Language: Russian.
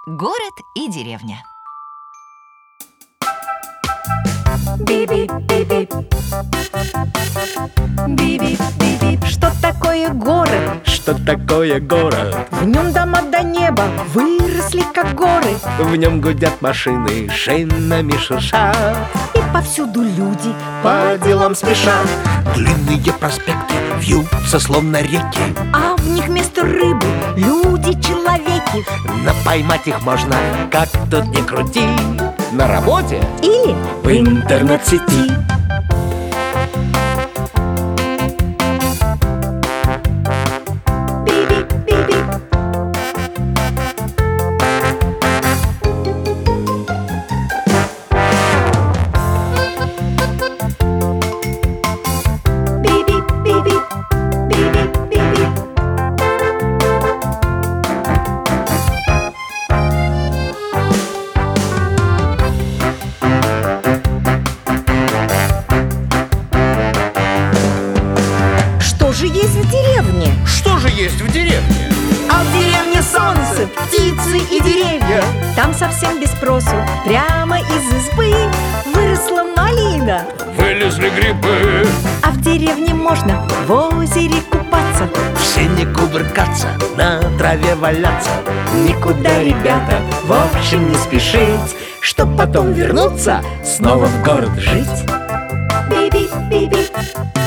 Город и деревня. Биби-биби, биби-биби. Что такое город? Что такое город? В нем дома до неба выросли, как горы. В нем гудят машины, шинами шуршат. И повсюду люди По делам спешат. Длинные проспекты вьются, словно реки. а в них вместо рыбы люди-человеки. Но поймать их можно, как тут ни крути. На работе Или в интернет-сети. биби-биби. Биби-биби, биби-биби. Что же есть в деревне? Что же есть в деревне? А в деревне солнце, птицы и деревья. Там совсем без спросу, прямо из избы выросла малина. Вылезли грибы. А в деревне можно в озере купаться. В сене кувыркаться, на траве валяться. Никуда, ребята, в общем не спешить, чтоб потом вернуться снова в город жить. Биби-биби,